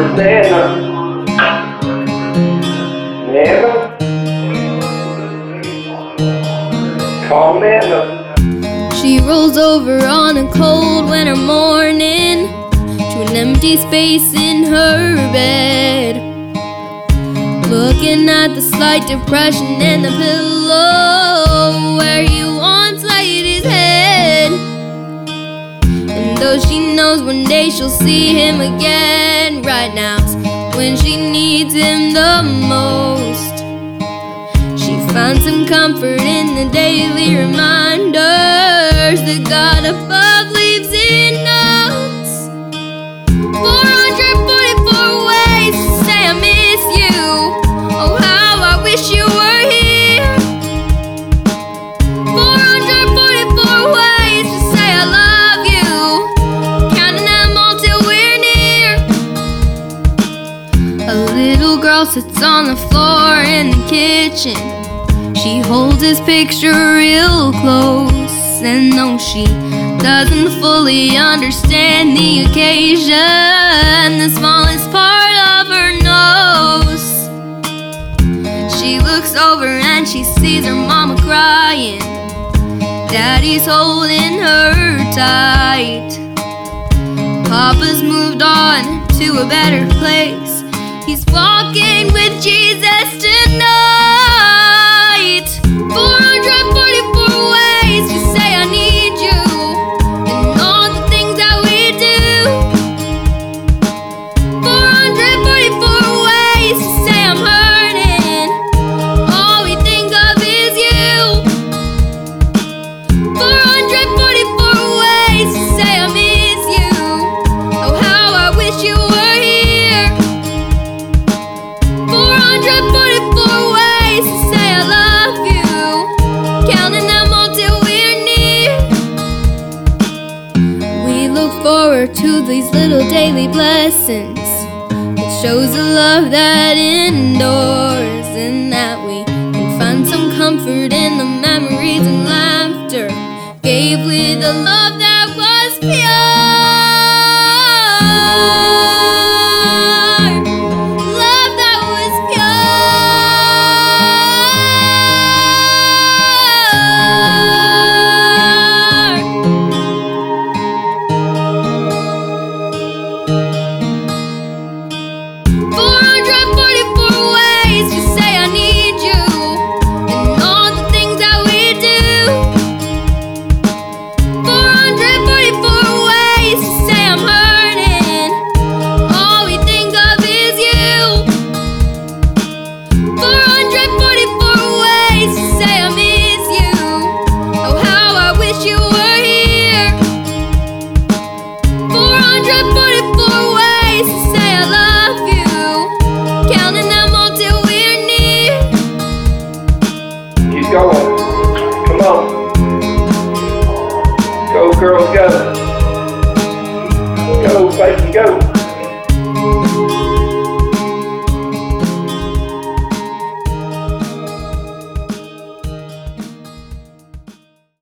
Nana. Call Nana. She rolls over on a cold winter morning to an empty space in her bed, looking at the slight depression in the pillow where he once laid his head. And though she knows one day she'll see him again, right now's when she needs him the most. She finds some comfort in the daily reminders that God above leaves in notes. 444 ways to say I miss you. Oh, how I wish you were here. 444 ways to say I love you, counting them all till we're near. A little girl sits on the floor in the kitchen. She holds his picture real close, and though she doesn't fully understand the occasion, the smallest part of her knows. She looks over and she sees her mama crying. Daddy's holding her tight. Papa's moved on to a better place. He's walking with Jesus tonight. 444 ways to say I need you, and all the things that we do. 444 ways to say I'm hurting, all we think of is you. 444 ways to say I miss you. Oh, how I wish you were here. 444 ways to say I love you, counting them all till we're near. We look forward to these little daily blessings. It shows a love that endures, and that we can find some comfort in the memories and laughter gave with a love that was pure. Love that was pure. 444 ways to say I need you, and all the things that we do. 444 ways to say I'm hurting, all we think of is you. 444 ways to say I miss you. Oh, how I wish you were here. 444 ways to say I love you, counting them all till we're near. Keep going. Come on. Go, girls, go. Go, baby, go.